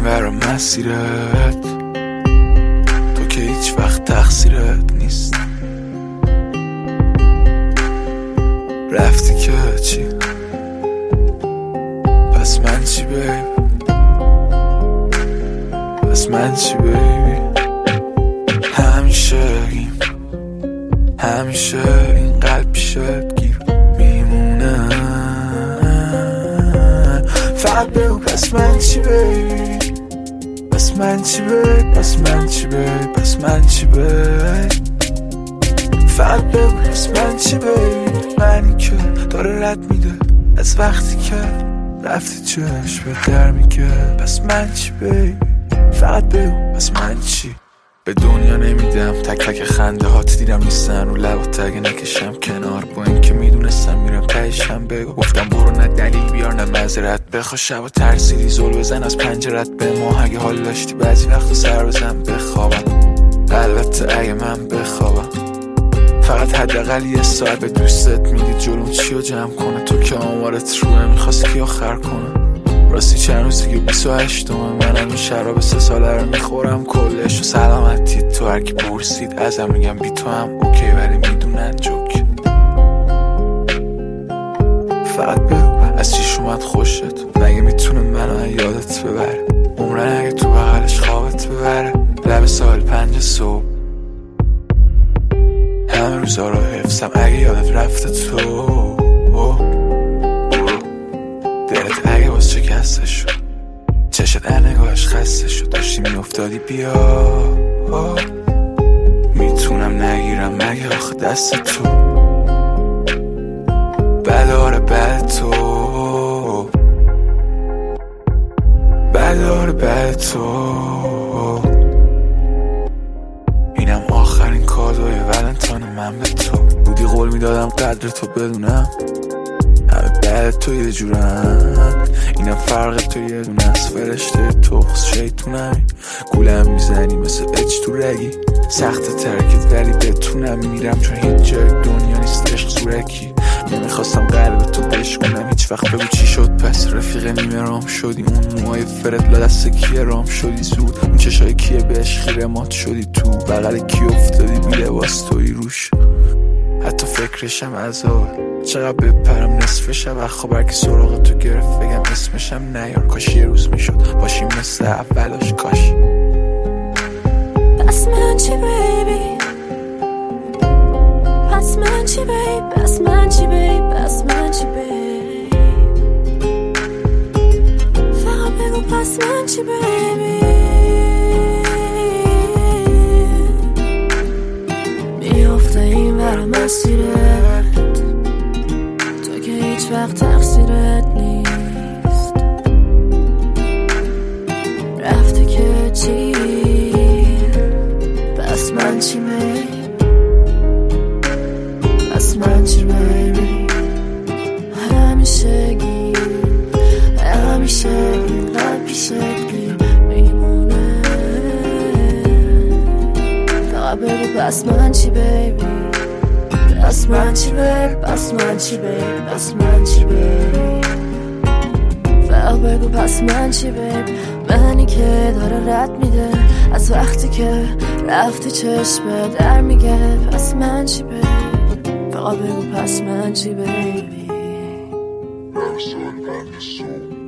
ور مسیرت، تو که هیچ وقت تقصیرت نیست. رفتی که چی؟ پس من چی بیبی؟ پس من چی بیبی؟ همیشه این قلب پیشت گیر میمونه. فقط بگو پس من چی بیبی؟ پس من چی بیبی؟ پس من چی بیبی؟ پس من چی بیبی؟ فقط بگو پس من چی بیبی؟ منی که داره رد میده از وقتی که رفتی چش به در میگه پس من چی بیبی؟ فقط بگو پس من چی؟ به دنیا نمیدم تک تک خنده هات دیدم نیستن رو لبات اگه نکشم کنار، با این که میدونستم میرم تهشم بگو. گفتم برو نه دلیل بیار نه معذرت بخوا، شبا ترسیدی زل بزن از پنجرت به ما. اگه حال داشتی بعضی وقتا سر بزن بخوابم، البته اگه من بخوابم. فقط حداقل یه ساعت به دوستت میدی جلوم چیو جمع کنه، تو که آمارت روه میخواست کی آخر کنه. راستی چند روزی که 28 منم این شراب 3 ساله رو میخورم کلش و سلامتی. تو هرکی پرسید ازم میگم بی تو هم اوکی، ولی میدونن جوک. فقط بگو از چیش اومد خوشت، مگه میتونه منو یادت ببره؟ عمرن اگه تو بغلش خوابت ببره. لب ساحل 5 صبح همه روزا رو حفظم اگه یادت رفته تو. دلت اگه باز شکسته شد، چشت نگاهش خسته شد، داشتی میافتادی بیا. میتونم نگیرم مگه آخه دست تو بداره بد تو، بداره بد تو. اینم آخرین کادوی ولنتاین من به تو. بودی قول میدادم قدر تو بدونم، همه بعد تو یه جورن. اینم فرق تو یه دونه از فرشته تخص شیطونمی. گولم میزنی مثل اچ تو رگی، سخت ترکت ولی بتونم میرم چون هیچ جای دنیا نیست عشق زورکی. نمیخواستم قلب تو بشکنم هیچ وقت، بگو چی شد پس رفیق نیمه رام شدی. اون موهای فرد لا دست کیه رام شدی زود، اون چشای کیه بهش خیره مات شدی تو بغل کی افتادی بی لباس توی روش. حتی فکرشم عذاب چقدر بپرم نصف شب خبر که سراغ تو گرفت بگم اسمشم نیار. کاش یه روز میشد باشیم مثل اولاش کاش. پس من چی بیبی؟ پس من چی بیبی؟ پس من چی بیبی؟ پس من چی بیبی؟ فقط بگو پس من چی بیبی؟ میافته این ور مسیرت، تو که هیچ وقت تقصیرت نیست. رفته که چی؟ پس من چی بیبی؟ پس من چی بیبی؟ همیشگی قلب پیشت گیر میمونه. فقط بگو پس من چی بیبی؟ پس من چی بیبی؟ پس من چی بیبی؟ پس من چی بیبی؟ فقط بگو پس من چی بیبی؟ منی که داره رد میده از وقتی که رفتی چشم در میگه پس من چی بیبی؟ فقط بگو پس من چی بیبی؟